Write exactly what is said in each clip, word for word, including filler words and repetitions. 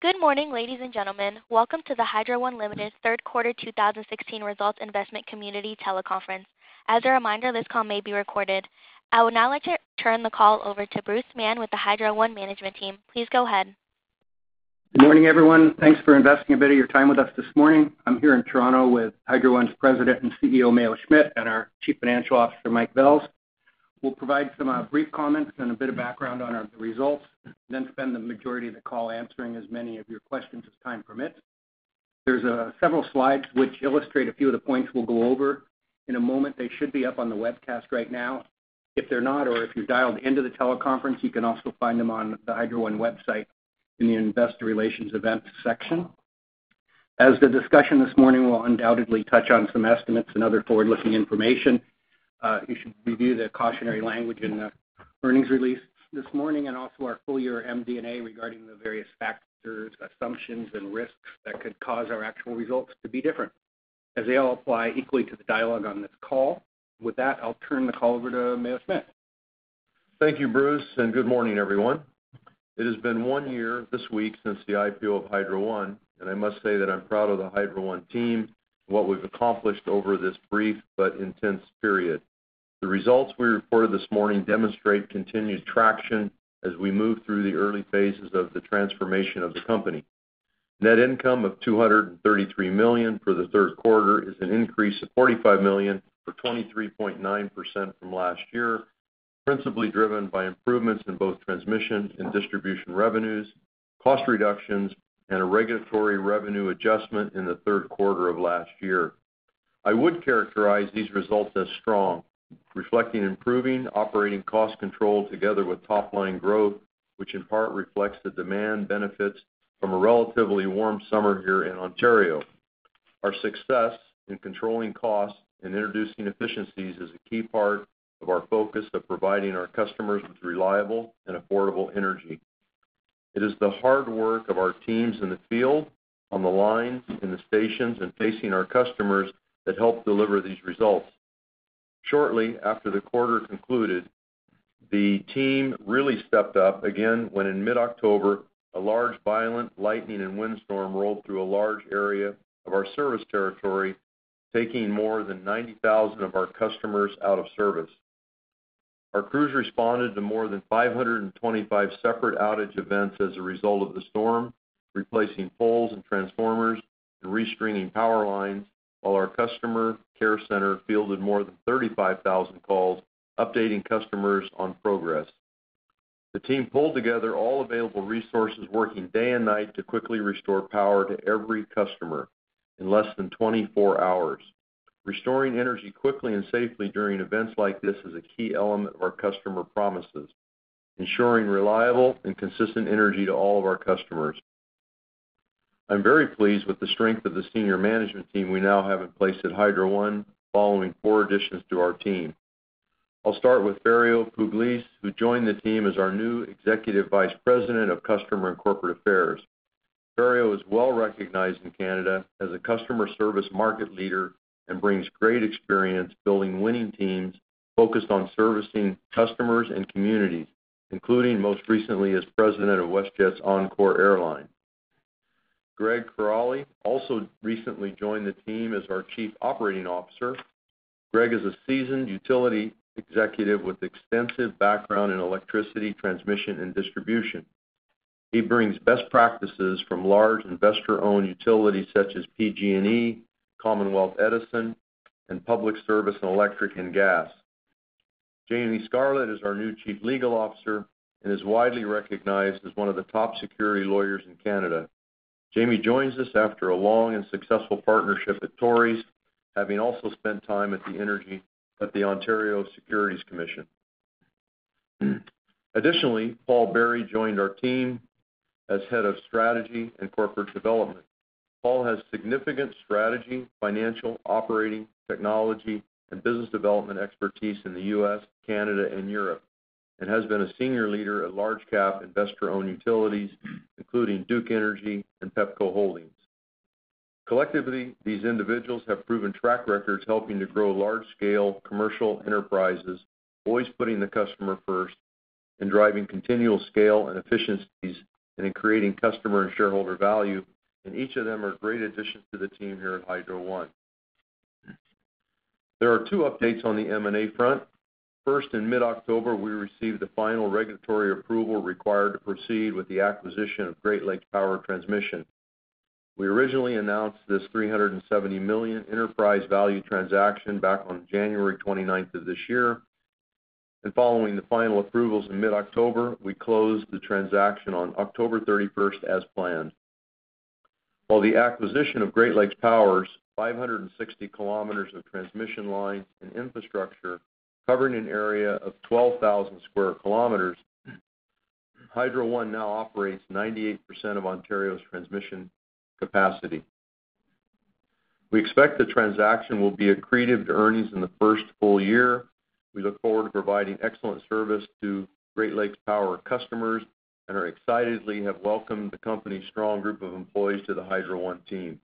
Good morning, ladies and gentlemen. Welcome to the Hydro One Limited third quarter two thousand sixteen results investment community teleconference. As a reminder, this call may be recorded. I would now like to turn the call over to Bruce Mann with the Hydro One management team. Please go ahead. Good morning, everyone. Thanks for investing a bit of your time with us this morning. I'm here in Toronto with Hydro One's President and C E O, Mayo Schmidt, and our Chief Financial Officer, Mike Vels. We'll provide some uh, brief comments and a bit of background on our the results, then spend the majority of the call answering as many of your questions as time permits. There's uh, several slides which illustrate a few of the points we'll go over in a moment. They should be up on the webcast right now. If they're not, or if you're dialed into the teleconference, you can also find them on the Hydro One website in the Investor Relations Events section. As the discussion this morning will undoubtedly touch on some estimates and other forward-looking information, uh, you should review the cautionary language in the earnings release this morning and also our full-year M D and A regarding the various factors, assumptions, and risks that could cause our actual results to be different, as they all apply equally to the dialogue on this call. With that, I'll turn the call over to Mayo Schmidt. Thank you, Bruce, and good morning, everyone. It has been one year this week since the I P O of Hydro One, and I must say that I'm proud of the Hydro One team and what we've accomplished over this brief but intense period. The results we reported this morning demonstrate continued traction as we move through the early phases of the transformation of the company. Net income of two hundred thirty-three million dollars for the third quarter is an increase of forty-five million dollars or twenty-three point nine percent from last year, principally driven by improvements in both transmission and distribution revenues, cost reductions, and a regulatory revenue adjustment in the third quarter of last year. I would characterize these results as strong, reflecting improving operating cost control together with top-line growth, which in part reflects the demand benefits from a relatively warm summer here in Ontario. Our success in controlling costs and introducing efficiencies is a key part of our focus of providing our customers with reliable and affordable energy. It is the hard work of our teams in the field, on the lines, in the stations, and facing our customers that help deliver these results. Shortly after the quarter concluded, the team really stepped up again when in mid-October, a large violent lightning and windstorm rolled through a large area of our service territory, taking more than ninety thousand of our customers out of service. Our crews responded to more than five hundred twenty-five separate outage events as a result of the storm, replacing poles and transformers and restringing power lines, while our customer care center fielded more than thirty-five thousand calls, updating customers on progress. The team pulled together all available resources, working day and night to quickly restore power to every customer in less than twenty-four hours. Restoring energy quickly and safely during events like this is a key element of our customer promises, ensuring reliable and consistent energy to all of our customers. I'm very pleased with the strength of the senior management team we now have in place at Hydro One, following four additions to our team. I'll start with Ferio Pugliese, who joined the team as our new Executive Vice President of Customer and Corporate Affairs. Ferio is well recognized in Canada as a customer service market leader and brings great experience building winning teams focused on servicing customers and communities, including most recently as president of WestJet's Encore Airline. Greg Corrali also recently joined the team as our Chief Operating Officer. Greg is a seasoned utility executive with extensive background in electricity, transmission, and distribution. He brings best practices from large investor-owned utilities such as P G and E, Commonwealth Edison, and Public Service and Electric and Gas. Jamie Scarlett is our new Chief Legal Officer and is widely recognized as one of the top security lawyers in Canada. Jamie joins us after a long and successful partnership at Tories, having also spent time at the Energy at the Ontario Securities Commission. Additionally, Paul Berry joined our team as Head of Strategy and Corporate Development. Paul has significant strategy, financial, operating, technology, and business development expertise in the U S, Canada, and Europe, and has been a senior leader at large-cap investor-owned utilities, including Duke Energy and Pepco Holdings. Collectively, these individuals have proven track records helping to grow large-scale commercial enterprises, always putting the customer first, and driving continual scale and efficiencies and in creating customer and shareholder value, and each of them are great additions to the team here at Hydro One. There are two updates on the M and A front. First, in mid-October, we received the final regulatory approval required to proceed with the acquisition of Great Lakes Power Transmission. We originally announced this three hundred seventy million dollars enterprise value transaction back on January twenty-ninth of this year, and following the final approvals in mid-October, we closed the transaction on October thirty-first as planned. While the acquisition of Great Lakes Power's five hundred sixty kilometers of transmission lines and infrastructure covering an area of twelve thousand square kilometers, Hydro One now operates ninety-eight percent of Ontario's transmission capacity. We expect the transaction will be accretive to earnings in the first full year. We look forward to providing excellent service to Great Lakes Power customers and are excitedly have welcomed the company's strong group of employees to the Hydro One team.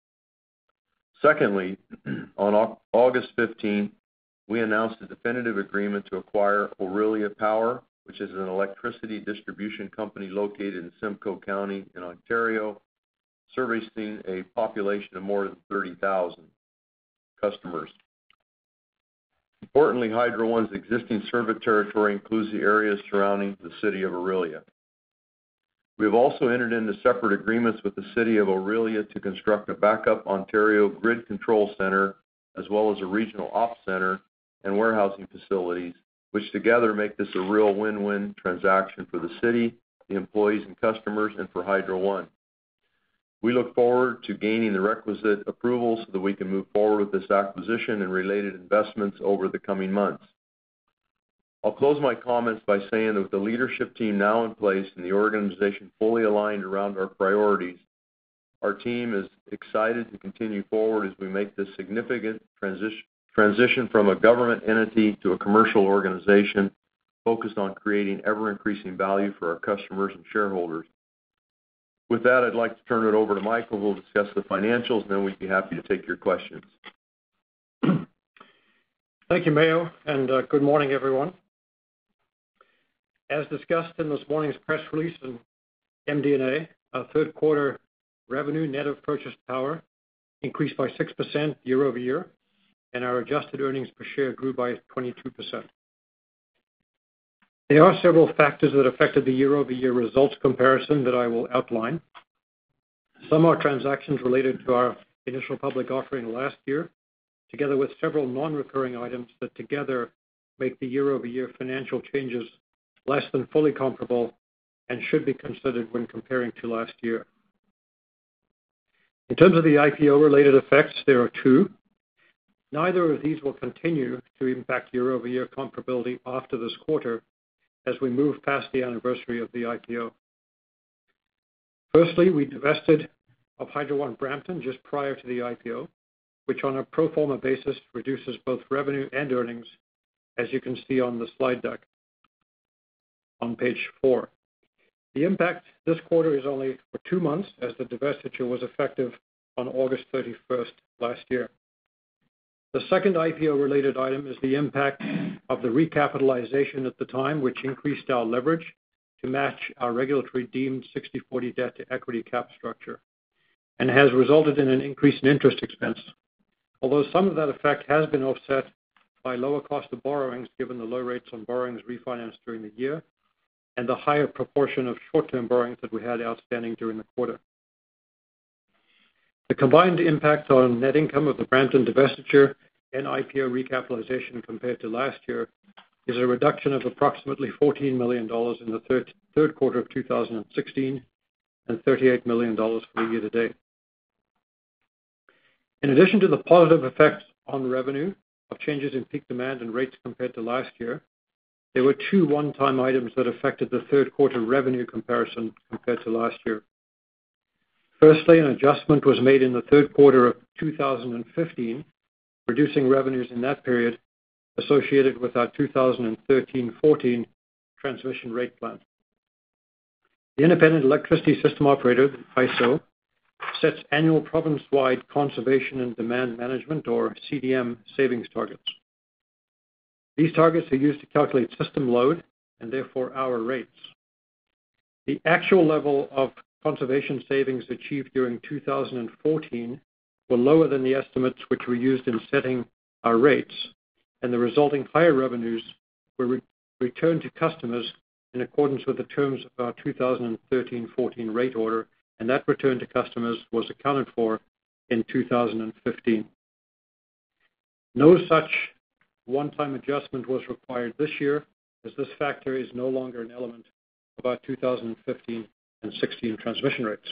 Secondly, on August fifteenth, we announced a definitive agreement to acquire Orillia Power, which is an electricity distribution company located in Simcoe County in Ontario, servicing a population of more than thirty thousand customers. Importantly, Hydro One's existing service territory includes the areas surrounding the city of Orillia. We have also entered into separate agreements with the city of Orillia to construct a backup Ontario grid control center, as well as a regional ops center and warehousing facilities, which together make this a real win-win transaction for the city, the employees and customers, and for Hydro One. We look forward to gaining the requisite approvals so that we can move forward with this acquisition and related investments over the coming months. I'll close my comments by saying that with the leadership team now in place and the organization fully aligned around our priorities, our team is excited to continue forward as we make this significant transition, transition from a government entity to a commercial organization focused on creating ever-increasing value for our customers and shareholders. With that, I'd like to turn it over to Michael, who will discuss the financials, and then we'd be happy to take your questions. Thank you, Mayo, and uh, good morning, everyone. As discussed in this morning's press release and M D and A, our third quarter revenue net of purchased power increased by six percent year over year, and our adjusted earnings per share grew by twenty-two percent. There are several factors that affected the year-over-year results comparison that I will outline. Some are transactions related to our initial public offering last year, together with several non-recurring items that together make the year-over-year financial changes less than fully comparable and should be considered when comparing to last year. In terms of the I P O-related effects, there are two. Neither of these will continue to impact year-over-year comparability after this quarter as we move past the anniversary of the I P O. Firstly, we divested of Hydro One Brampton just prior to the I P O, which on a pro forma basis reduces both revenue and earnings, as you can see on the slide deck on page four. The impact this quarter is only for two months, as the divestiture was effective on August thirty-first last year. The second I P O-related item is the impact of the recapitalization at the time, which increased our leverage to match our regulatory deemed sixty forty debt-to-equity cap structure, and has resulted in an increase in interest expense, although some of that effect has been offset by lower cost of borrowings given the low rates on borrowings refinanced during the year and the higher proportion of short-term borrowings that we had outstanding during the quarter. The combined impact on net income of the Brampton divestiture and I P O recapitalization compared to last year is a reduction of approximately fourteen million dollars in the third, third quarter of two thousand sixteen and thirty-eight million dollars for the year to date. In addition to the positive effects on revenue of changes in peak demand and rates compared to last year, there were two one-time items that affected the third quarter revenue comparison compared to last year. Firstly, an adjustment was made in the third quarter of two thousand fifteen, reducing revenues in that period associated with our two thousand thirteen fourteen transmission rate plan. The Independent Electricity System Operator, I S O, sets annual province-wide conservation and demand management, or C D M, savings targets. These targets are used to calculate system load and therefore hour rates. The actual level of conservation savings achieved during two thousand fourteen were lower than the estimates which were used in setting our rates, and the resulting higher revenues were re- returned to customers in accordance with the terms of our two thousand thirteen fourteen rate order, and that return to customers was accounted for in two thousand fifteen. No such one-time adjustment was required this year, as this factor is no longer an element of our two thousand fifteen and sixteen transmission rates.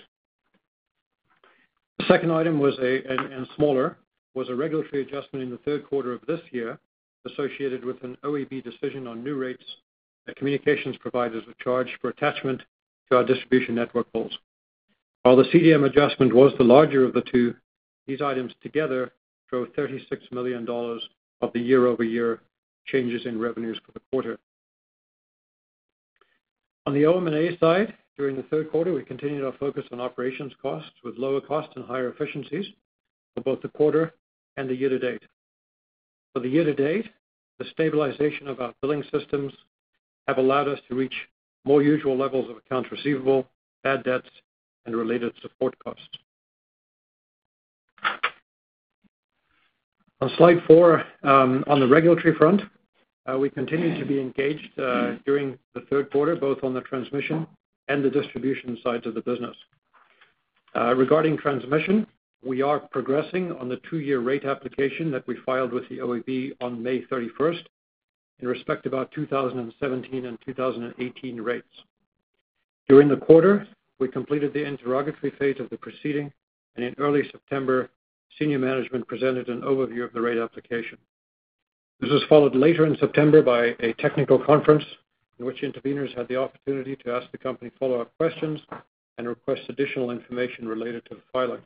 The second item was a, and, and smaller, was a regulatory adjustment in the third quarter of this year associated with an O E B decision on new rates that communications providers were charged for attachment to our distribution network poles. While the C D M adjustment was the larger of the two, these items together drove thirty-six million dollars of the year-over-year changes in revenues for the quarter. On the O M and A side, during the third quarter, we continued our focus on operations costs with lower costs and higher efficiencies for both the quarter and the year-to-date. For the year-to-date, the stabilization of our billing systems have allowed us to reach more usual levels of accounts receivable, bad debts, and related support costs. On slide four, um, on the regulatory front, uh, we continue to be engaged uh, during the third quarter, both on the transmission and the distribution sides of the business. Uh, regarding transmission, we are progressing on the two-year rate application that we filed with the O E B on May thirty-first in respect of our two thousand seventeen and two thousand eighteen rates. During the quarter, we completed the interrogatory phase of the proceeding, and in early September, senior management presented an overview of the rate application. This was followed later in September by a technical conference in which interveners had the opportunity to ask the company follow-up questions and request additional information related to the filing.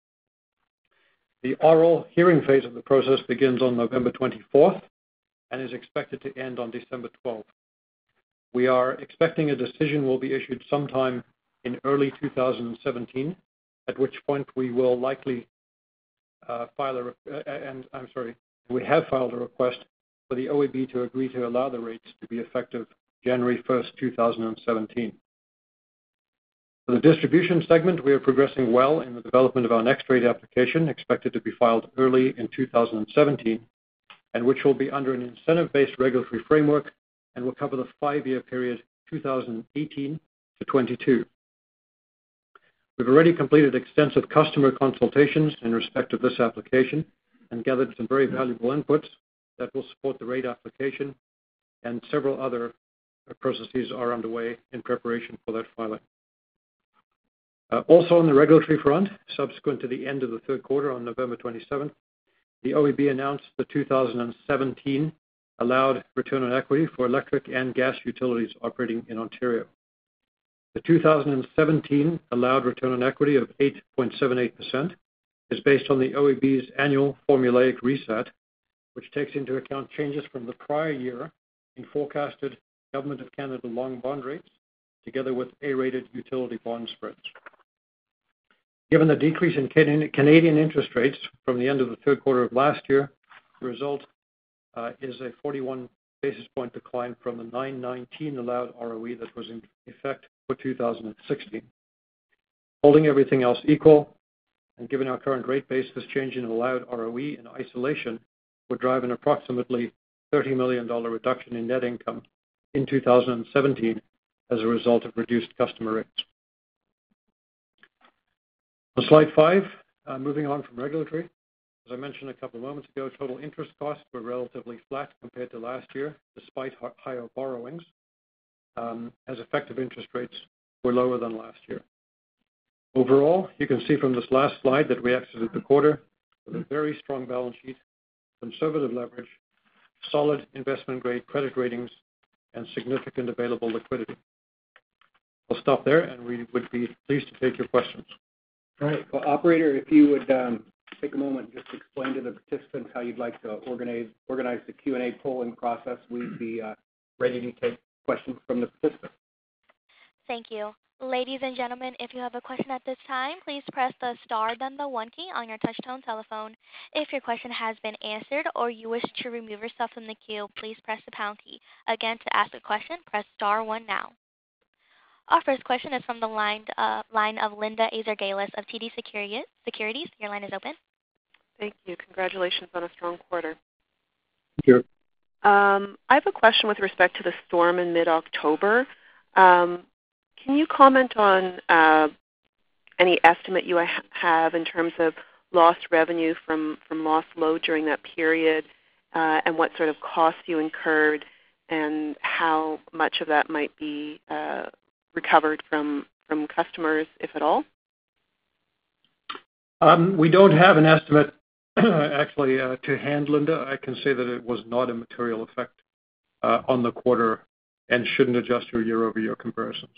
The oral hearing phase of the process begins on November twenty-fourth and is expected to end on December twelfth. We are expecting a decision will be issued sometime in early two thousand seventeen, at which point we will likely uh, file a, uh, and I'm sorry, we have filed a request for the O E B to agree to allow the rates to be effective January first, two thousand seventeen. For the distribution segment, we are progressing well in the development of our next rate application, expected to be filed early in two thousand seventeen, and which will be under an incentive-based regulatory framework and will cover the five-year period two thousand eighteen to twenty-two. We've already completed extensive customer consultations in respect of this application and gathered some very valuable inputs that will support the rate application, and several other processes are underway in preparation for that filing. Uh, also on the regulatory front, subsequent to the end of the third quarter on November twenty-seventh, the O E B announced the two thousand seventeen allowed return on equity for electric and gas utilities operating in Ontario. The two thousand seventeen allowed return on equity of eight point seven eight percent is based on the O E B's annual formulaic reset, which takes into account changes from the prior year in forecasted Government of Canada long bond rates, together with A-rated utility bond spreads. Given the decrease in Canadian interest rates from the end of the third quarter of last year, the result uh, is a forty-one basis point decline from the nine nineteen allowed R O E that was in effect for two thousand sixteen. Holding everything else equal, and given our current rate base, this change in allowed R O E in isolation would drive an approximately thirty million dollars reduction in net income in two thousand seventeen as a result of reduced customer rates. On slide five, uh, moving on from regulatory, as I mentioned a couple of moments ago, total interest costs were relatively flat compared to last year, despite higher borrowings, um, as effective interest rates were lower than last year. Overall, you can see from this last slide that we exited the quarter with a very strong balance sheet, conservative leverage, solid investment-grade credit ratings, and significant available liquidity. I'll stop there, and we would be pleased to take your questions. All right. Well, operator, if you would um, take a moment and just explain to the participants how you'd like to organize organize the Q and A polling process, we'd be uh, ready to take questions from the participants. Thank you. Ladies and gentlemen, if you have a question at this time, please press the star then the one key on your touch-tone telephone. If your question has been answered or you wish to remove yourself from the queue, please press the pound key. Again, to ask a question, press star one now. Our first question is from the line, uh, line of Linda Azargalis of T D Securities. Securities. Your line is open. Thank you. Congratulations on a strong quarter. Thank you. Um, I have a question with respect to the storm in mid-October. Um, can you comment on uh, any estimate you ha- have in terms of lost revenue from, from lost load during that period, uh, and what sort of costs you incurred, and how much of that might be uh, recovered from, from customers, if at all? Um, we don't have an estimate actually uh, to hand, Linda. I can say that it was not a material effect uh, on the quarter and shouldn't adjust your year-over-year comparisons.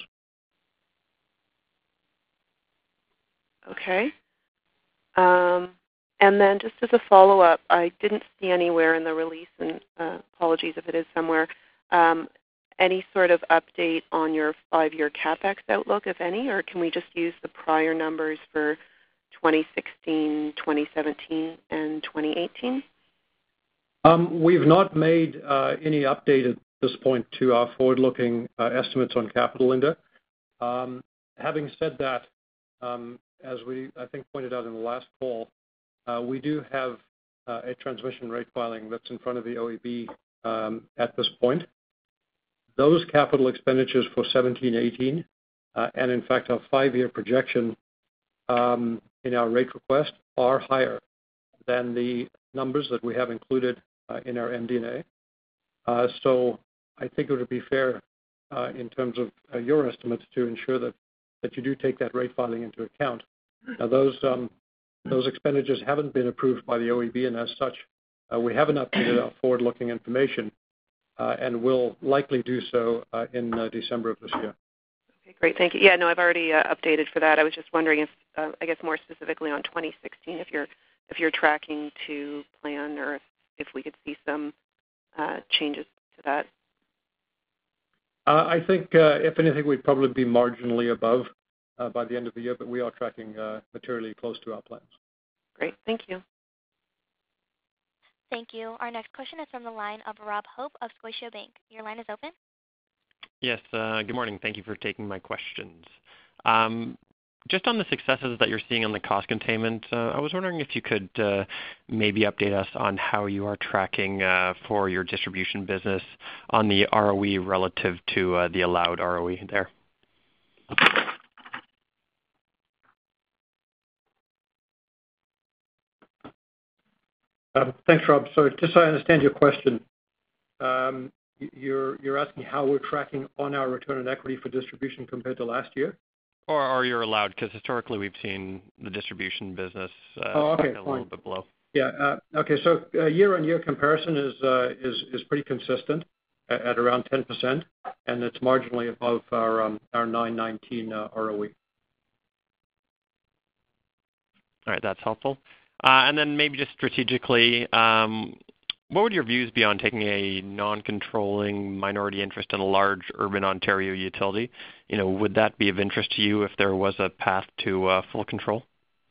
Okay. Um, and then just as a follow-up, I didn't see anywhere in the release, and uh, apologies if it is somewhere, um, any sort of update on your five-year CapEx outlook, if any, or can we just use the prior numbers for twenty sixteen, twenty seventeen, and twenty eighteen? Um, we've not made uh, any update at this point to our forward-looking uh, estimates on capital, Linda. Um, having said that, um, as we, I think, pointed out in the last call, uh, we do have uh, a transmission rate filing that's in front of the O E B um, at this point. Those capital expenditures for seventeen eighteen, uh, and in fact our five-year projection um, in our rate request are higher than the numbers that we have included uh, in our M D and A. Uh, so I think it would be fair uh, in terms of uh, your estimates to ensure that, that you do take that rate filing into account. Now those, um, those expenditures haven't been approved by the O E B, and as such, uh, we haven't updated our forward-looking information, uh, and will likely do so uh, in uh, December of this year. Okay, great. Thank you. Yeah, no, I've already uh, updated for that. I was just wondering if, uh, I guess more specifically on twenty sixteen, if you're if you're tracking to plan, or if, if we could see some uh, changes to that. Uh, I think, uh, if anything, we'd probably be marginally above uh, by the end of the year, but we are tracking uh, materially close to our plans. Great. Thank you. Thank you. Our next question is from the line of Rob Hope of Scotiabank. Your line is open. Yes, uh, good morning. Thank you for taking my questions. Um, just on the successes that you're seeing on the cost containment, uh, I was wondering if you could uh, maybe update us on how you are tracking uh, for your distribution business on the R O E relative to uh, the allowed R O E there. Um, thanks, Rob. So just so I understand your question, um, you're, you're asking how we're tracking on our return on equity for distribution compared to last year? Or are you allowed? Because historically we've seen the distribution business uh, oh, okay, a fine. little bit below. Yeah. Uh, okay. So uh, year-on-year comparison is uh, is is pretty consistent at, at around ten percent, and it's marginally above our um, our nine nineteen uh, R O E. All right, that's helpful. Uh, and then maybe just strategically, um, what would your views be on taking a non-controlling minority interest in a large urban Ontario utility? You know, would that be of interest to you if there was a path to uh, full control?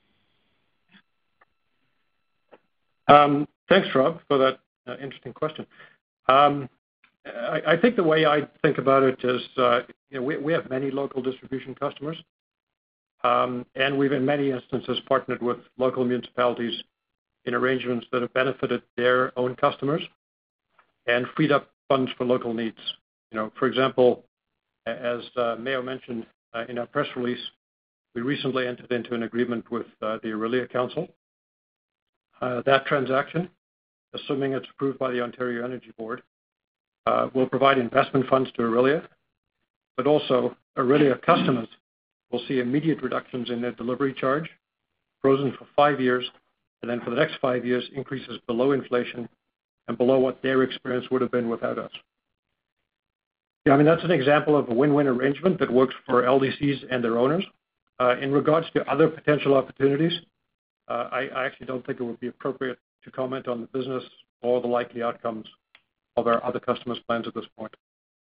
Um, thanks, Rob, for that uh, interesting question. Um, I, I think the way I think about it is, uh, you know, we, we have many local distribution customers, um, and we've in many instances partnered with local municipalities in arrangements that have benefited their own customers and freed up funds for local needs. You know, for example, as uh, Mayo mentioned uh, in our press release, we recently entered into an agreement with uh, the Aurelia Council. Uh, that transaction, assuming it's approved by the Ontario Energy Board, uh, will provide investment funds to Aurelia, but also Aurelia customers will see immediate reductions in their delivery charge, frozen for five years, and then for the next five years, increases below inflation and below what their experience would have been without us. Yeah, I mean, that's an example of a win-win arrangement that works for L D Cs and their owners. Uh, in regards to other potential opportunities, Uh, I, I actually don't think it would be appropriate to comment on the business or the likely outcomes of our other customers' plans at this point.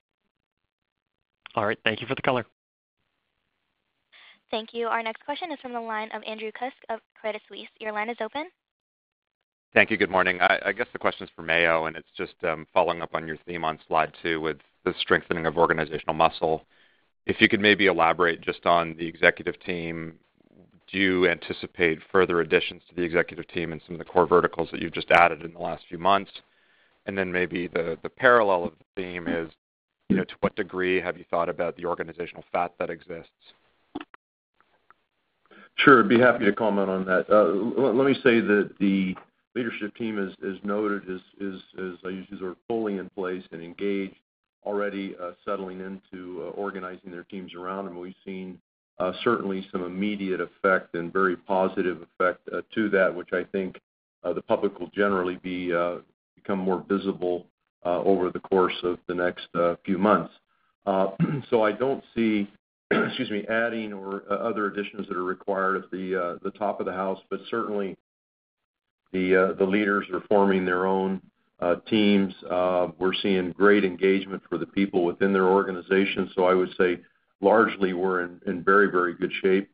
All right. Thank you for the color. Thank you. Our next question is from the line of Andrew Kusk of Credit Suisse. Your line is open. Thank you. Good morning. I, I guess the question is for Mayo, and it's just um, following up on your theme on slide two with the strengthening of organizational muscle. if you could maybe elaborate just on the executive team. Do you anticipate further additions to the executive team and some of the core verticals that you've just added in the last few months? And then maybe the, the parallel of the theme is, you know, to what degree have you thought about the organizational fat that exists? Sure, I'd be happy to comment on that. Uh, let, let me say that the leadership team, as, as noted, is, is, is I use these are fully in place and engaged, already uh, settling into uh, organizing their teams around them. We've seen uh, certainly some immediate effect and very positive effect uh, to that, which I think uh, the public will generally be uh, become more visible uh, over the course of the next uh, few months. Uh, so I don't see, excuse me, adding or uh, other additions that are required at the uh, the top of the house, but certainly the uh, the leaders are forming their own uh, teams. Uh, we're seeing great engagement for the people within their organization. So I would say largely we're in, in very, very good shape.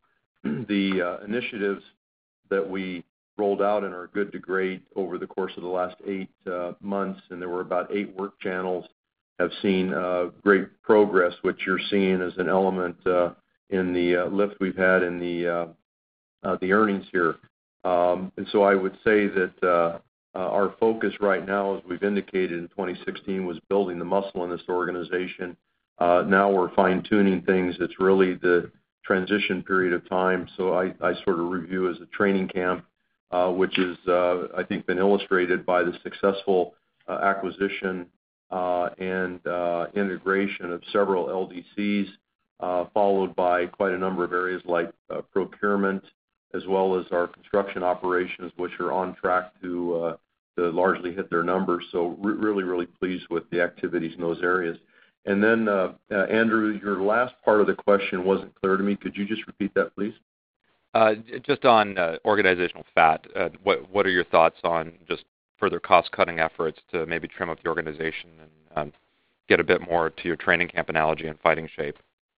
The uh, initiatives that we rolled out in our Good to Great over the course of the last eight uh, months, and there were about eight work channels, have seen uh, great progress, which you're seeing as an element uh, in the uh, lift we've had in the uh, uh, the earnings here. Um, and so I would say that uh, uh, our focus right now, as we've indicated in twenty sixteen, was building the muscle in this organization. Uh, now we're fine-tuning things. It's really the transition period of time. So I, I sort of review as a training camp, uh, which is, uh, I think, been illustrated by the successful uh, acquisition uh, and uh, integration of several L D Cs, uh, followed by quite a number of areas like uh, procurement, as well as our construction operations, which are on track to, uh, to largely hit their numbers. So re- really, really pleased with the activities in those areas. And then, uh, uh, Andrew, your last part of the question wasn't clear to me. Could you just repeat that, please? Uh, just on uh, organizational fat, uh, what, what are your thoughts on just further cost-cutting efforts to maybe trim up the organization and um, get a bit more to your training camp analogy and fighting shape?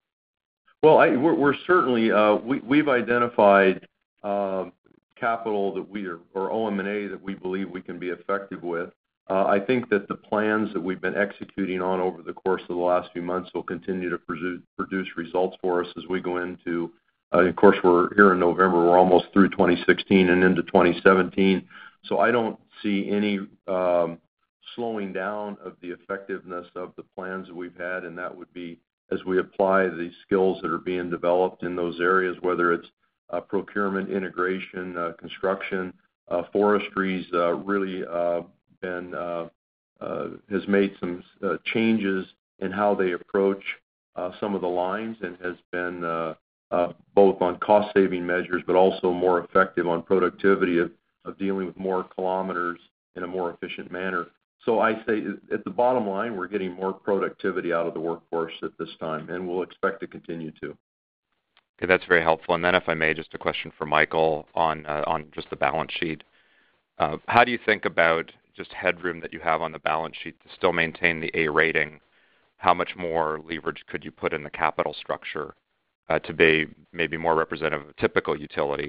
Well, I, we're, we're certainly, uh, we, we've identified uh, capital that we are, or O M and A that we believe we can be effective with. Uh, I think that the plans that we've been executing on over the course of the last few months will continue to produce, produce results for us as we go into, uh, of course, we're here in November. We're almost through twenty sixteen and into twenty seventeen. So I don't see any um, slowing down of the effectiveness of the plans that we've had, and that would be as we apply the skills that are being developed in those areas, whether it's uh, procurement, integration, uh, construction, uh, forestry's uh, really uh, been uh, uh, has made some uh, changes in how they approach uh, some of the lines, and has been uh, uh, both on cost-saving measures, but also more effective on productivity of, of dealing with more kilometers in a more efficient manner. So I say at the bottom line, we're getting more productivity out of the workforce at this time, and we'll expect to continue to. Okay, that's very helpful. And then if I may, just a question for Michael on, uh, on just the balance sheet. Uh, how do you think about just headroom that you have on the balance sheet to still maintain the A rating? How much more leverage could you put in the capital structure uh, to be maybe more representative of a typical utility,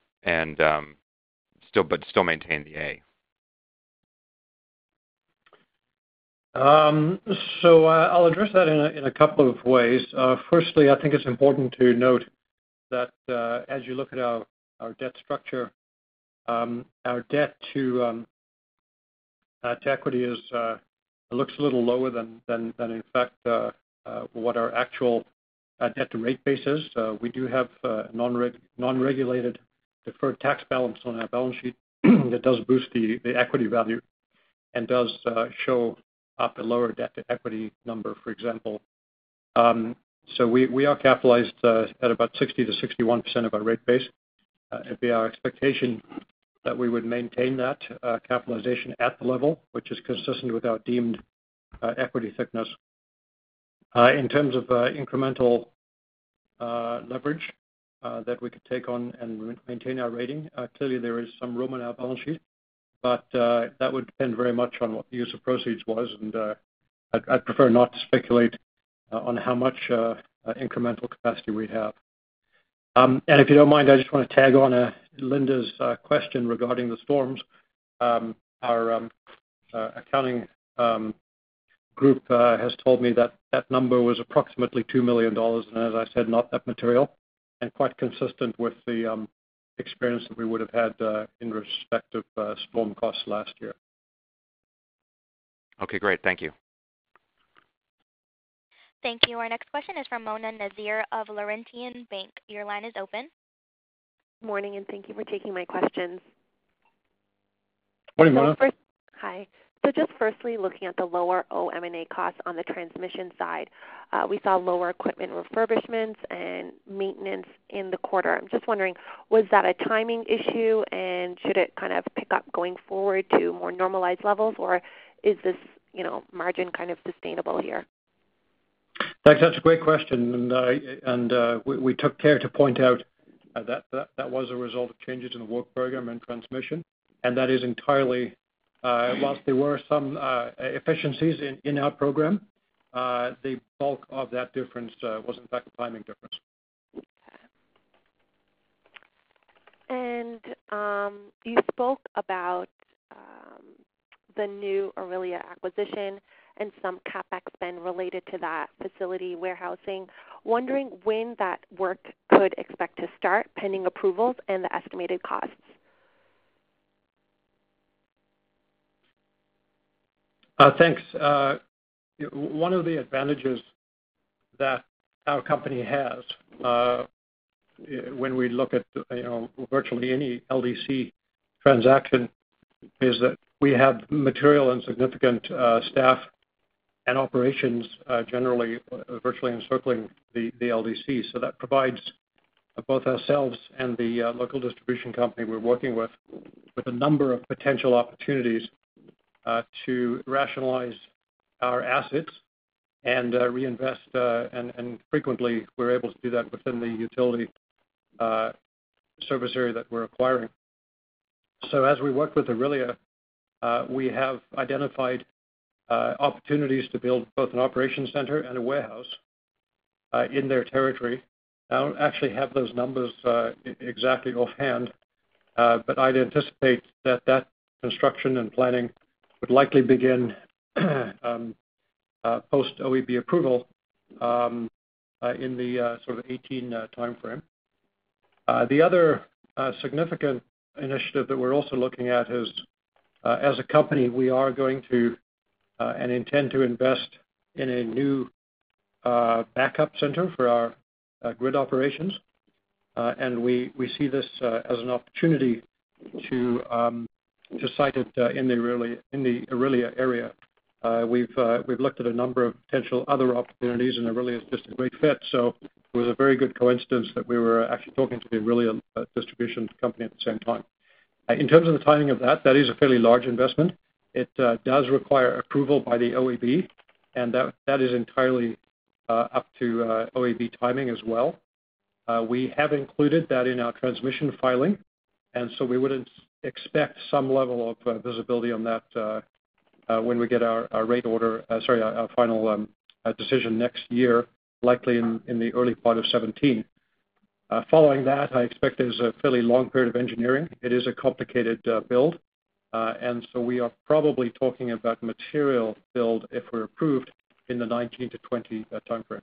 and um, still, but still maintain the A? Um, so uh, I'll address that in a, in a couple of ways. Uh, firstly, I think it's important to note that uh, as you look at our, our debt structure, um, our debt to um, Uh, to equity is uh, looks a little lower than than, than in fact uh, uh, what our actual uh, debt to rate base is. Uh, we do have uh, non-reg- non-regulated deferred tax balance on our balance sheet that does boost the, the equity value and does uh, show up a lower debt to equity number, for example. Um, so we, we are capitalized uh, at about sixty to sixty-one percent of our rate base. Uh, it'd be our expectation that we would maintain that uh, capitalization at the level, which is consistent with our deemed uh, equity thickness. Uh, in terms of uh, incremental uh, leverage uh, that we could take on and maintain our rating, uh, clearly there is some room on our balance sheet, but uh, that would depend very much on what the use of proceeds was, and uh, I'd, I'd prefer not to speculate uh, on how much uh, uh, incremental capacity we have. Um, and if you don't mind, I just want to tag on a Linda's uh, question regarding the storms. Um, our um, uh, accounting um, group uh, has told me that that number was approximately two million dollars, and as I said, not that material, and quite consistent with the um, experience that we would have had uh, in respect of uh, storm costs last year. Okay, great. Thank you. Thank you. Our next question is from Mona Nazir of Laurentian Bank. Your line is open. Morning, and thank you for taking my questions. Morning, so Mona. First, hi. So just firstly, looking at the lower O M and A costs on the transmission side, uh, we saw lower equipment refurbishments and maintenance in the quarter. I'm just wondering, was that a timing issue, and should it kind of pick up going forward to more normalized levels, or is this, you know, margin kind of sustainable here? Thanks. That's a great question, and uh, and uh, we, we took care to point out uh, that, that that was a result of changes in the work program and transmission, and that is entirely. Uh, whilst there were some uh, efficiencies in, in our program, uh, the bulk of that difference uh, was in fact a timing difference. And um, you spoke about um, the new Aurelia acquisition and some CapEx spend related to that facility warehousing. Wondering when that work could expect to start, pending approvals and the estimated costs. Uh, thanks. Uh, one of the advantages that our company has uh, when we look at you know virtually any L D C transaction is that we have material and significant uh, staff and operations uh, generally uh, virtually encircling the, the L D C. So that provides uh, both ourselves and the uh, local distribution company we're working with with a number of potential opportunities Uh, to rationalize our assets and uh, reinvest, uh, and, and frequently we're able to do that within the utility uh, service area that we're acquiring. So as we work with Aurelia, uh, we have identified uh, opportunities to build both an operations center and a warehouse uh, in their territory. I don't actually have those numbers uh, exactly offhand, uh, but I'd anticipate that that construction and planning would likely begin um, uh, post-O E B approval um, uh, in the uh, sort of eighteen uh, timeframe. Uh, the other uh, significant initiative that we're also looking at is, uh, as a company, we are going to uh, and intend to invest in a new uh, backup center for our uh, grid operations, uh, and we, we see this uh, as an opportunity to um, to site it uh, in the Aurelia, in the Aurelia area. Uh, we've uh, we've looked at a number of potential other opportunities, and Aurelia is just a great fit. So it was a very good coincidence that we were actually talking to the Aurelia uh, distribution company at the same time. Uh, in terms of the timing of that, that is a fairly large investment. It uh, does require approval by the O E B, and that that is entirely uh, up to uh, O E B timing as well. Uh, we have included that in our transmission filing, and so we would expect some level of uh, visibility on that uh, uh, when we get our, our rate order, uh, sorry, our, our final um, uh, decision next year, likely in, in the early part of seventeen. Uh, following that, I expect there's a fairly long period of engineering. It is a complicated uh, build, uh, and so we are probably talking about material build, if we're approved, in the nineteen to twenty uh, timeframe.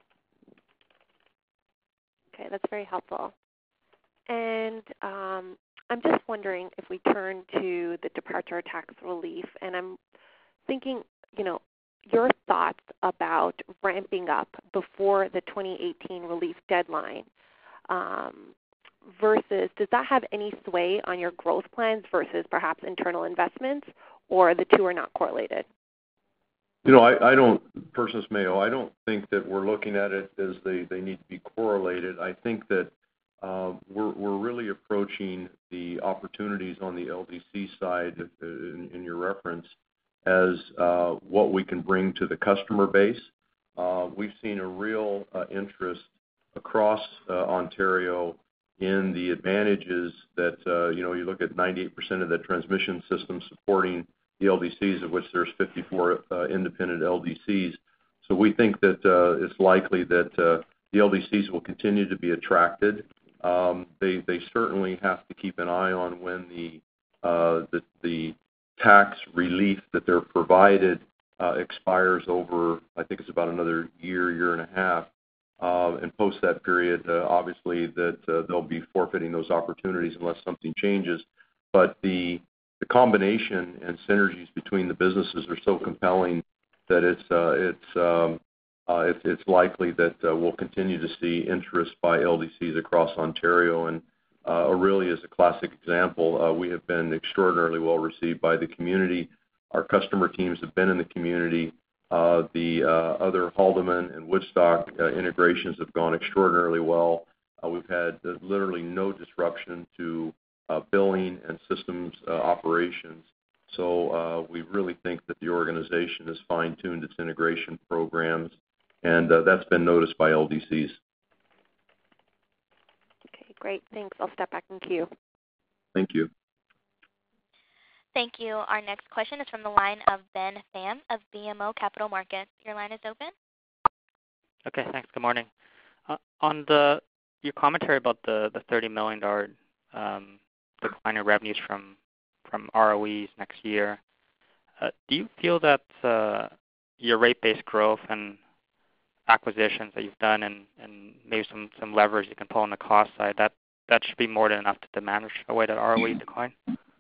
Okay, that's very helpful. And um, I'm just wondering if we turn to the departure tax relief, and I'm thinking, you know, your thoughts about ramping up before the twenty eighteen relief deadline um, versus does that have any sway on your growth plans versus perhaps internal investments, or the two are not correlated? You know, I, I don't, Persis Mayo, I don't think that we're looking at it as they, they need to be correlated. I think that uh, we're, we're really approaching the opportunities on the L D C side in, in your reference as uh, what we can bring to the customer base. Uh, we've seen a real uh, interest across uh, Ontario in the advantages that, uh, you know, you look at ninety-eight percent of the transmission system supporting the L D Cs, of which there's fifty-four uh, independent L D Cs. So we think that uh, it's likely that uh, the L D Cs will continue to be attracted. Um, they, they certainly have to keep an eye on when the, uh, the, the tax relief that they're provided uh, expires over, I think it's about another year, year and a half. Uh, and post that period, uh, obviously that uh, they'll be forfeiting those opportunities unless something changes. But the the combination and synergies between the businesses are so compelling that it's uh, it's um, uh, it's, it's likely that uh, we'll continue to see interest by L D Cs across Ontario. And uh, Orillia is a classic example. Uh, we have been extraordinarily well received by the community. Our customer teams have been in the community. Uh, the uh, other Haldeman and Woodstock uh, integrations have gone extraordinarily well. Uh, we've had uh, literally no disruption to uh, billing and systems uh, operations. So uh, we really think that the organization has fine-tuned its integration programs, and uh, that's been noticed by L D Cs. Okay, great. Thanks. I'll step back in queue. Thank you. Thank you. Our next question is from the line of Ben Pham of B M O Capital Markets. Your line is open. Okay, thanks. Good morning. Uh, on the your commentary about the, the thirty million dollars um, decline in revenues from from R O Es next year, uh, do you feel that uh, your rate-based growth and acquisitions that you've done and, and maybe some, some leverage you can pull on the cost side, that, that should be more than enough to manage away that R O E decline?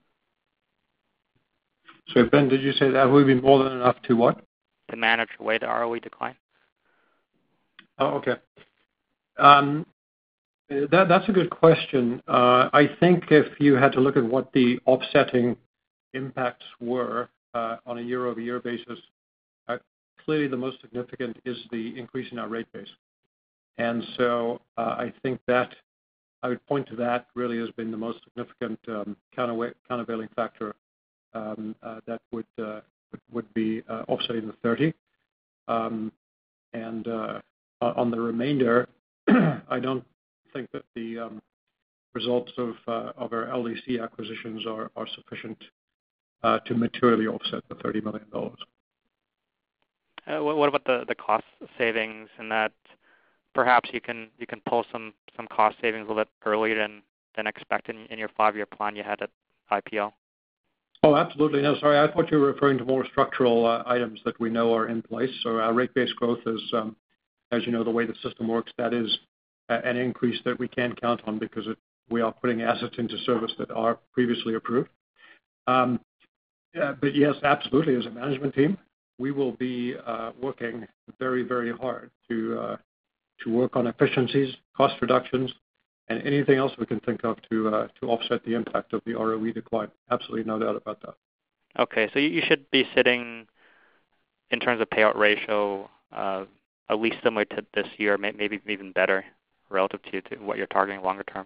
So, Ben, did you say that would be more than enough to what? To manage away the R O E decline? Oh, okay. Um, that, that's a good question. Uh, I think if you had to look at what the offsetting impacts were uh, on a year-over-year basis, uh, clearly the most significant is the increase in our rate base. And so uh, I think that I would point to that really has been the most significant um, counterwa- countervailing factor Um, uh, that would uh, would be uh, offsetting the thirty, um, and uh, on the remainder, I don't think that the um, results of uh, of our L D C acquisitions are are sufficient uh, to materially offset the thirty million dollars. Uh, what, what about the, the cost savings, and that perhaps you can you can pull some, some cost savings a little bit earlier than than expected in, in your five-year plan you had at I P O? Oh, absolutely. No, sorry. I thought you were referring to more structural uh, items that we know are in place. So our rate-based growth is, um, as you know, the way the system works, that is uh, an increase that we can count on because it, we are putting assets into service that are previously approved. Um, uh, but yes, absolutely. As a management team, we will be uh, working very, very hard to uh, to work on efficiencies, cost reductions, and anything else we can think of to uh, to offset the impact of the R O E decline. Absolutely no doubt about that. Okay, so you should be sitting, in terms of payout ratio, uh, at least similar to this year, maybe even better relative to, to what you're targeting longer term.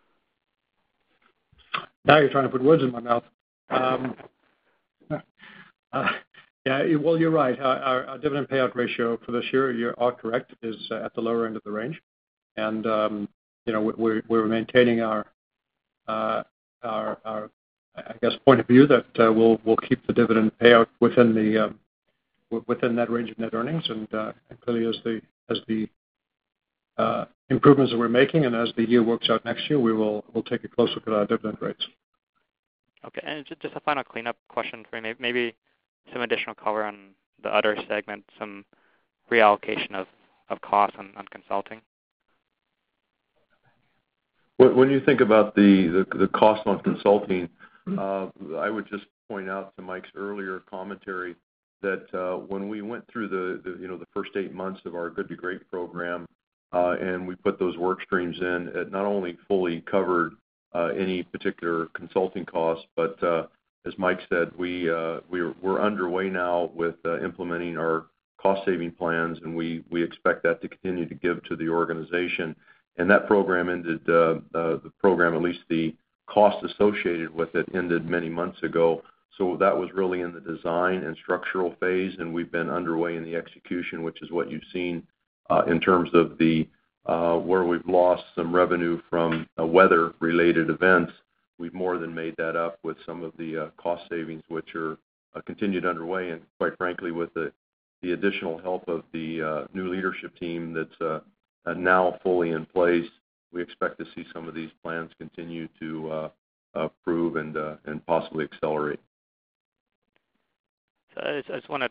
Now you're trying to put words in my mouth. Um, uh, yeah, well, you're right. Our, our dividend payout ratio for this year, you are correct, is uh, at the lower end of the range. And um, You know, we're, we're maintaining our, uh, our, our, I guess, point of view that uh, we'll we'll keep the dividend payout within the um, within that range of net earnings, and, uh, and clearly as the as the uh, improvements that we're making, and as the year works out next year, we will we'll take a close look at our dividend rates. Okay, and just a final cleanup question for me, maybe some additional color on the other segment, some reallocation of, of costs on, on consulting. When you think about the, the, the cost on consulting, uh, I would just point out to Mike's earlier commentary that uh, when we went through the, the you know the first eight months of our Good to Great program, uh, and we put those work streams in, it not only fully covered uh, any particular consulting costs, but uh, as Mike said, we uh, we're, we're underway now with uh, implementing our cost saving plans, and we we expect that to continue to give to the organization. And that program ended, uh, uh, the program, at least the cost associated with it, ended many months ago. So that was really in the design and structural phase, and we've been underway in the execution, which is what you've seen uh, in terms of the uh, where we've lost some revenue from uh, weather-related events. We've more than made that up with some of the uh, cost savings, which are uh, continued underway, and quite frankly, with the, the additional help of the uh, new leadership team that's uh, Uh, now fully in place, we expect to see some of these plans continue to uh, uh, prove and uh, and possibly accelerate. So I just wanted to, to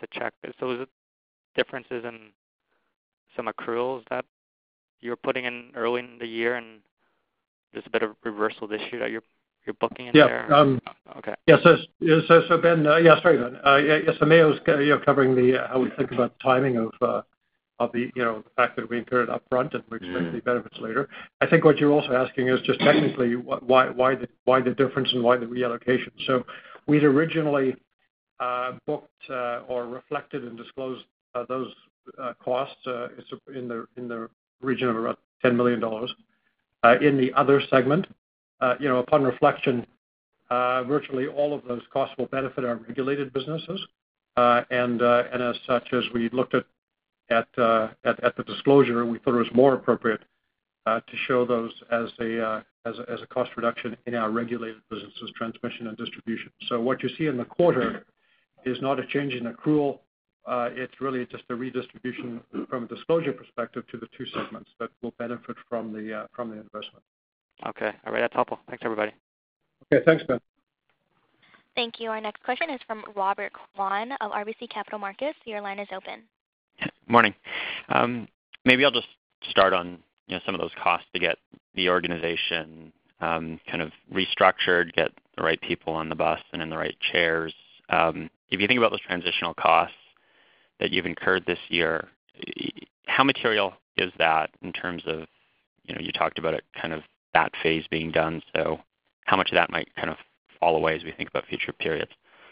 to check. So is it differences in some accruals that you're putting in early in the year, and there's a bit of reversal this year that you're you're booking in yeah, there? Um, okay. Yeah, so, so, so Ben, uh, yeah, sorry, Ben. Uh, yeah, yes, so Mayo's you know, covering the uh, how we think about the timing of uh, of the you know the fact that we incur it up front and we expect mm. the benefits later. I think what you're also asking is just technically why why the why the difference and why the reallocation. So we'd originally uh, booked uh, or reflected and disclosed uh, those uh, costs uh, it's in the in the region of about ten million dollars uh, in the other segment. Uh, you know, upon reflection, uh, virtually all of those costs will benefit our regulated businesses, uh, and uh, and as such, as we looked at at, uh, at at the disclosure, we thought it was more appropriate uh, to show those as a uh, as a, as a cost reduction in our regulated businesses, transmission and distribution. So what you see in the quarter is not a change in accrual. Uh, it's really just a redistribution from a disclosure perspective to the two segments that will benefit from the uh, from the investment. Okay. All right. That's helpful. Thanks, everybody. Okay. Thanks, Ben. Thank you. Our next question is from Robert Kwan of R B C Capital Markets. Your line is open. Morning. Um, maybe I'll just start on you know some of those costs to get the organization um, kind of restructured, get the right people on the bus and in the right chairs. Um, if you think about those transitional costs that you've incurred this year, how material is that in terms of, you know, you talked about it kind of that phase being done, so how much of that might kind of fall away as we think about future periods?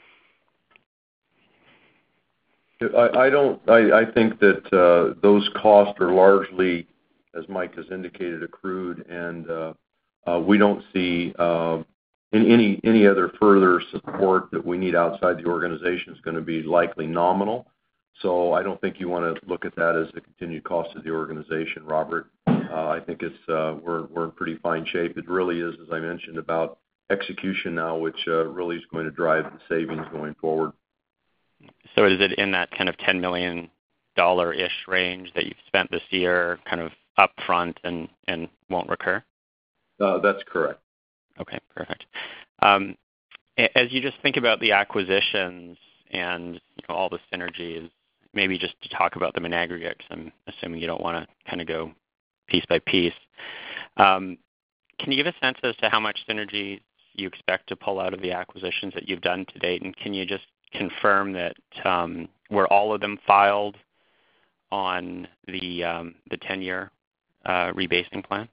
I, I don't. I, I think that uh, those costs are largely, as Mike has indicated, accrued, and uh, uh, we don't see uh, in any any other further support that we need outside the organization is going to be likely nominal. So I don't think you want to look at that as a continued cost of the organization, Robert. Uh, I think it's uh, we're we're in pretty fine shape. It really is, as I mentioned, about execution now, which uh, really is going to drive the savings going forward. So is it in that kind of ten million dollars-ish range that you've spent this year, kind of upfront and, and won't recur? Uh, that's correct. Okay, perfect. Um, as you just think about the acquisitions and you know, all the synergies, maybe just to talk about them in aggregate, because I'm assuming you don't want to kind of go piece by piece. Um, can you give a sense as to how much synergy you expect to pull out of the acquisitions that you've done to date? And can you just confirm that um, were all of them filed on the um, the ten-year uh, rebasing plan?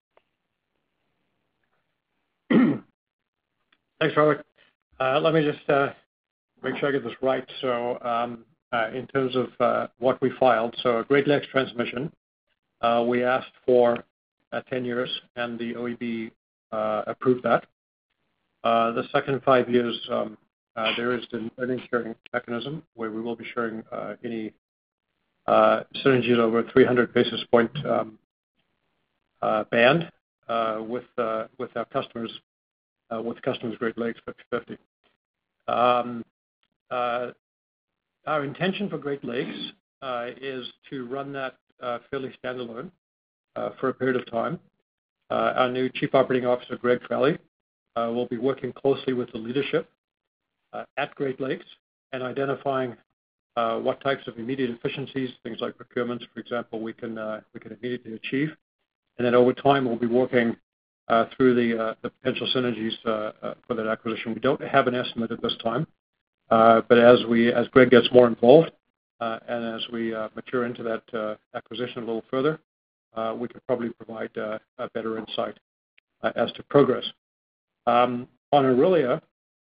Thanks, Robert. Uh, let me just uh, make sure I get this right. So um, uh, in terms of uh, what we filed, so Great Lakes Transmission, uh, we asked for uh, ten years, and the O E B uh, approved that. Uh, the second five years, um, uh, there is an earnings sharing mechanism where we will be sharing uh, any uh, synergies over a three hundred basis point um, uh, band uh, with uh, with our customers, uh, with customers Great Lakes fifty fifty. Um, uh, our intention for Great Lakes uh, is to run that uh, fairly standalone uh, for a period of time. Uh, our new Chief Operating Officer, Greg Trelli, uh, will be working closely with the leadership uh, at Great Lakes and identifying uh, what types of immediate efficiencies, things like procurements, for example, we can uh, we can immediately achieve. And then over time, we'll be working uh, through the uh, the potential synergies uh, uh, for that acquisition. We don't have an estimate at this time, uh, but as we as Greg gets more involved uh, and as we uh, mature into that uh, acquisition a little further, uh, we could probably provide uh, a better insight uh, as to progress. Um, on Aurelia,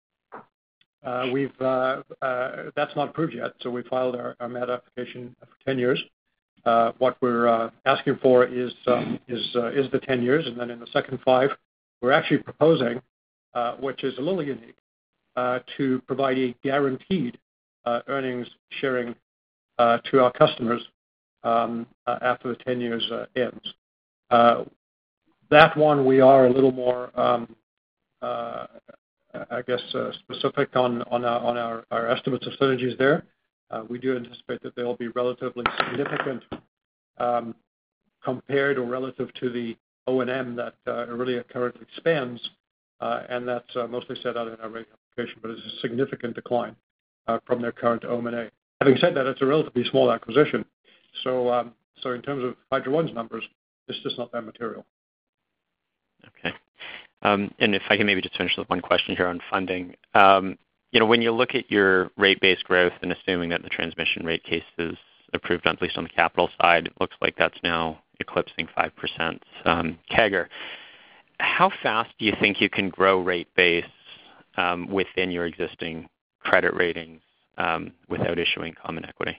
uh, we've uh, uh, that's not approved yet, so we filed our, our M A D application for ten years. Uh, what we're uh, asking for is um, is uh, is the ten years, and then in the second five, we're actually proposing, uh, which is a little unique, uh, to provide a guaranteed uh, earnings sharing uh, to our customers um, uh, after the ten years uh, ends. Uh, that one we are a little more, um, uh, I guess, uh, specific on on our, on our, our estimates of synergies there. Uh, we do anticipate that they'll be relatively significant um, compared or relative to the O and M that uh, Aurelia currently spends, uh, and that's uh, mostly set out in our rate application, but it's a significant decline uh, from their current O and A. Having said that, it's a relatively small acquisition. So, um, so in terms of Hydro One's numbers, it's just not that material. Okay. Um, and if I can maybe just finish with one question here on funding. Um, you know, when you look at your rate-based growth and assuming that the transmission rate case is approved, at least on the capital side, it looks like that's now eclipsing five percent um, C A G R. How fast do you think you can grow rate base um, within your existing credit ratings um, without issuing common equity?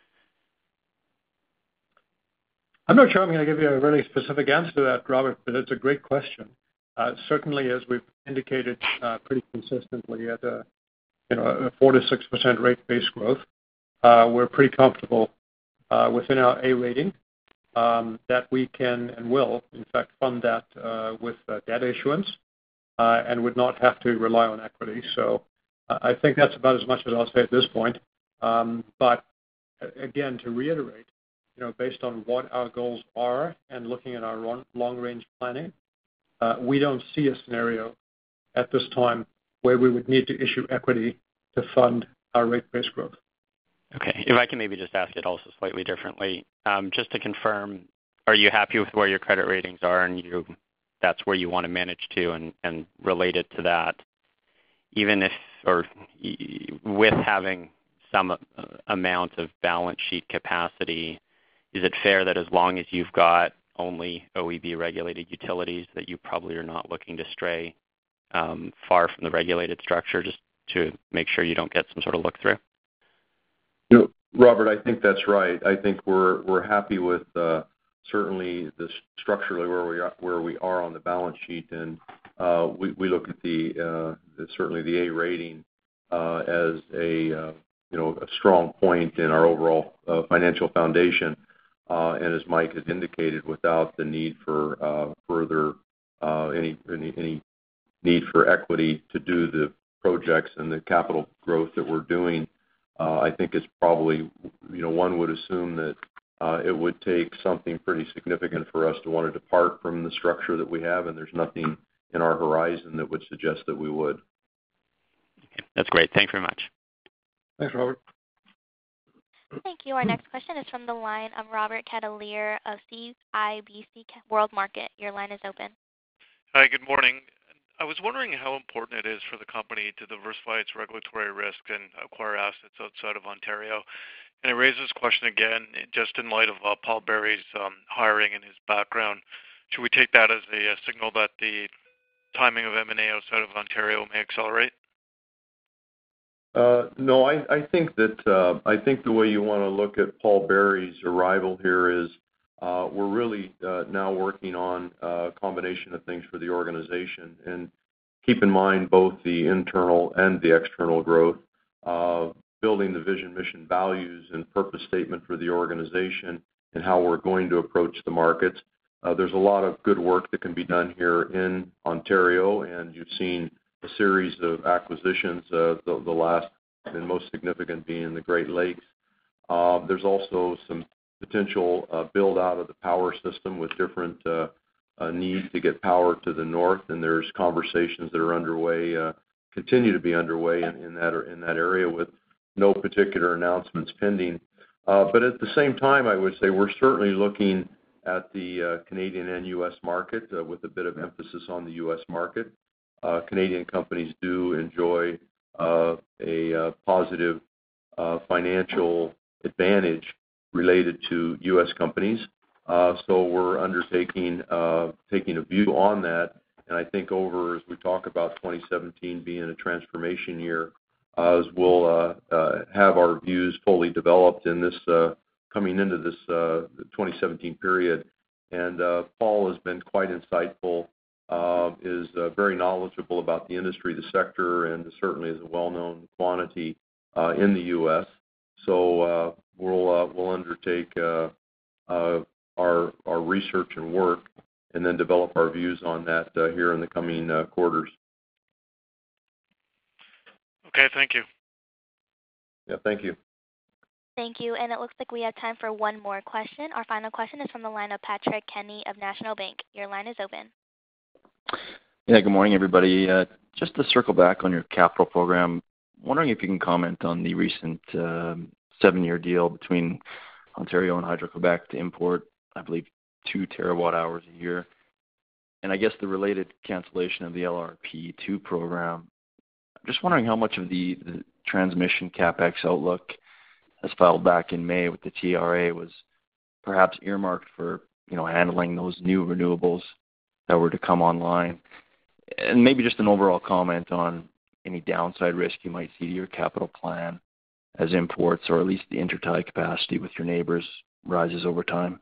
I'm not sure I'm going to give you a really specific answer to that, Robert, but it's a great question. Uh, certainly, as we've indicated uh, pretty consistently at a, you know, a four to six percent rate-based growth, uh, we're pretty comfortable uh, within our A rating um, that we can and will, in fact, fund that uh, with uh, debt issuance uh, and would not have to rely on equity. So uh, I think that's about as much as I'll say at this point. Um, but again, to reiterate, you know, based on what our goals are and looking at our long-range planning, uh, we don't see a scenario at this time where we would need to issue equity to fund our rate-based growth. Okay. If I can maybe just ask it also slightly differently, um, just to confirm, are you happy with where your credit ratings are and you that's where you want to manage to? And, and related to that, even if or with having some uh, amount of balance sheet capacity, is it fair that as long as you've got only O E B-regulated utilities that you probably are not looking to stray um, far from the regulated structure just to make sure you don't get some sort of look-through? You know, Robert, I think that's right. I think we're we're happy with uh, certainly the structurally where we are where we are on the balance sheet, and uh, we we look at the, uh, the certainly the A rating uh, as a uh, you know a strong point in our overall uh, financial foundation. Uh, and as Mike has indicated, without the need for uh, further uh, any, any any need for equity to do the projects and the capital growth that we're doing, uh, I think it's probably, you know, one would assume that uh, it would take something pretty significant for us to want to depart from the structure that we have, and there's nothing in our horizon that would suggest that we would. Okay, that's great. Thanks very much. Thanks, Robert. Thank you. Our next question is from the line of Robert Cavalier of C I B C World Market. Your line is open. Hi, good morning. I was wondering how important it is for the company to diversify its regulatory risk and acquire assets outside of Ontario. And I raise this question again just in light of uh, Paul Berry's um, hiring and his background. Should we take that as a, a signal that the timing of M and A outside of Ontario may accelerate? Uh, no, I, I think that uh, I think the way you want to look at Paul Berry's arrival here is uh, we're really uh, now working on a combination of things for the organization, and keep in mind both the internal and the external growth, uh, building the vision, mission, values, and purpose statement for the organization, and how we're going to approach the markets. Uh, there's a lot of good work that can be done here in Ontario, and you've seen a series of acquisitions, uh, the, the last and most significant being the Great Lakes. Uh, there's also some potential uh, build out of the power system with different uh, uh, needs to get power to the north, and there's conversations that are underway, uh, continue to be underway in, in that in that area with no particular announcements pending. Uh, but at the same time, I would say we're certainly looking at the uh, Canadian and U S market uh, with a bit of emphasis on the U S market. Uh, Canadian companies do enjoy uh, a uh, positive uh, financial advantage related to U S companies. Uh, so we're undertaking uh, taking a view on that. And I think over, as we talk about twenty seventeen being a transformation year, uh, as we'll uh, uh, have our views fully developed in this uh, coming into this uh, twenty seventeen period. And uh, Paul has been quite insightful. Uh, is uh, very knowledgeable about the industry, the sector, and certainly is a well-known quantity uh, in the U S. So uh, we'll uh, we'll undertake uh, uh, our our research and work, and then develop our views on that uh, here in the coming uh, quarters. Okay, thank you. Yeah, thank you. Thank you. And it looks like we have time for one more question. Our final question is from the line of Patrick Kenny of National Bank. Your line is open. Yeah, good morning, everybody. Uh, just to circle back on your capital program, wondering if you can comment on the recent uh, seven-year deal between Ontario and Hydro-Quebec to import, I believe, two terawatt hours a year. And I guess the related cancellation of the L R P two program. I'm just wondering how much of the, the transmission CapEx outlook as filed back in May with the T R A was perhaps earmarked for, you know, handling those new renewables that were to come online. And maybe just an overall comment on any downside risk you might see to your capital plan as imports or at least the intertie capacity with your neighbors rises over time.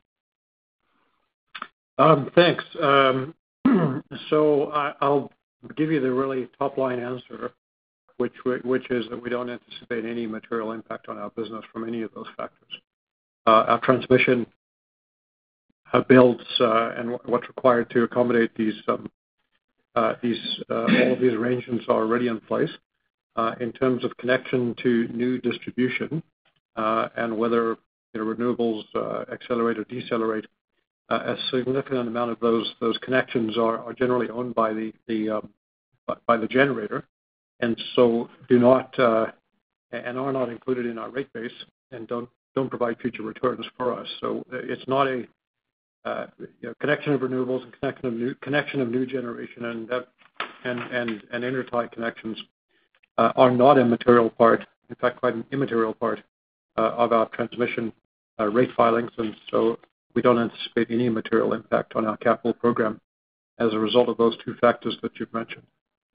Um, thanks. Um, so I, I'll give you the really top-line answer, which which is that we don't anticipate any material impact on our business from any of those factors. Uh, our transmission uh, builds uh, and what's required to accommodate these um, uh, these uh, all of these arrangements are already in place. Uh, in terms of connection to new distribution uh, and whether you know, renewables uh, accelerate or decelerate, uh, a significant amount of those those connections are, are generally owned by the the um, by the generator, and so do not uh, and are not included in our rate base and don't don't provide future returns for us. So it's not a uh, you know, connection of renewables and connection of new connection of new generation and that, and and and intertie connections uh, are not a material part. In fact, quite an immaterial part uh, of our transmission uh, rate filings, and so we don't anticipate any material impact on our capital program as a result of those two factors that you've mentioned.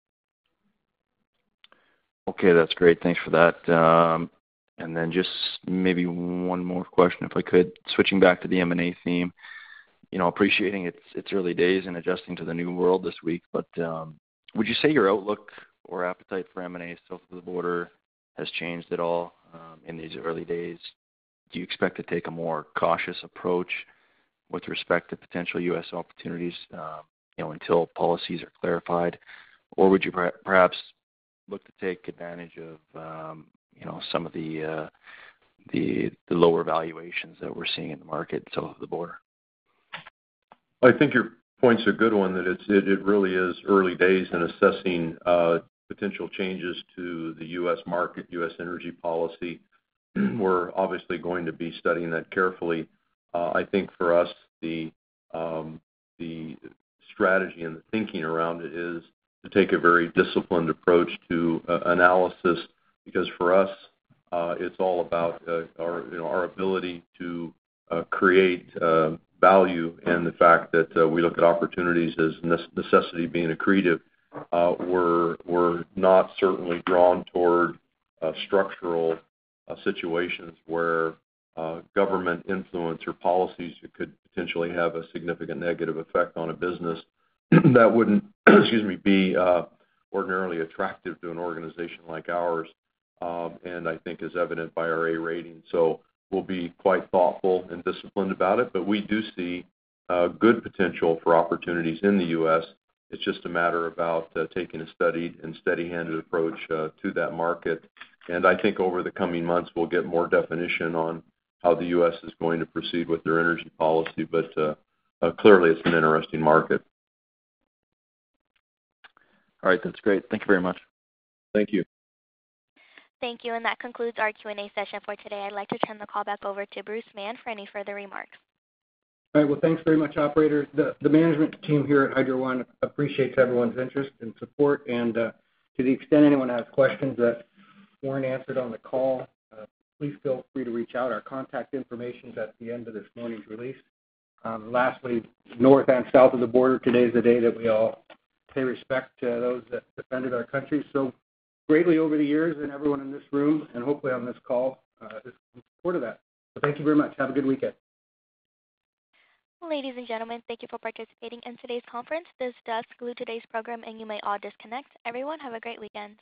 Okay, that's great. Thanks for that. Um, and then just maybe one more question, if I could. Switching back to the M and A theme, you know, appreciating it's it's early days and adjusting to the new world this week, but um, would you say your outlook or appetite for M and A south of the border has changed at all um, in these early days? Do you expect to take a more cautious approach with respect to potential U S opportunities, um, you know, until policies are clarified, or would you per- perhaps look to take advantage of, um, you know, some of the, uh, the the lower valuations that we're seeing in the market south of the border? I think your point's a good one. That it's it, it really is early days in assessing uh, potential changes to the U S market, U S energy policy. We're obviously going to be studying that carefully. Uh, I think for us, the um, the strategy and the thinking around it is to take a very disciplined approach to uh, analysis, because for us, uh, it's all about uh, our you know our ability to uh, create uh, value, and the fact that uh, we look at opportunities as necessity being accretive. Uh, we're we're not certainly drawn toward uh, structural uh, situations where uh, government influence or policies could potentially have a significant negative effect on a business that wouldn't, excuse me, be uh, ordinarily attractive to an organization like ours, um, and I think is evident by our A rating. So we'll be quite thoughtful and disciplined about it, but we do see uh, good potential for opportunities in the U S. It's just a matter about uh, taking a studied and steady-handed approach uh, to that market. And I think over the coming months we'll get more definition on how the U S is going to proceed with their energy policy, but uh, uh, clearly it's an interesting market. All right, that's great. Thank you very much. Thank you. Thank you, and that concludes our Q and A session for today. I'd like to turn the call back over to Bruce Mann for any further remarks. All right, well, thanks very much, operator. The, the management team here at Hydro One appreciates everyone's interest and support, and uh, to the extent anyone has questions that weren't answered on the call, uh, please feel free to reach out. Our contact information is at the end of this morning's release. Um, lastly, north and south of the border, today is the day that we all pay respect to those that defended our country so greatly over the years, and everyone in this room and hopefully on this call uh, is in support of that. So thank you very much. Have a good weekend. Ladies and gentlemen, thank you for participating in today's conference. This does conclude today's program, and you may all disconnect. Everyone, have a great weekend.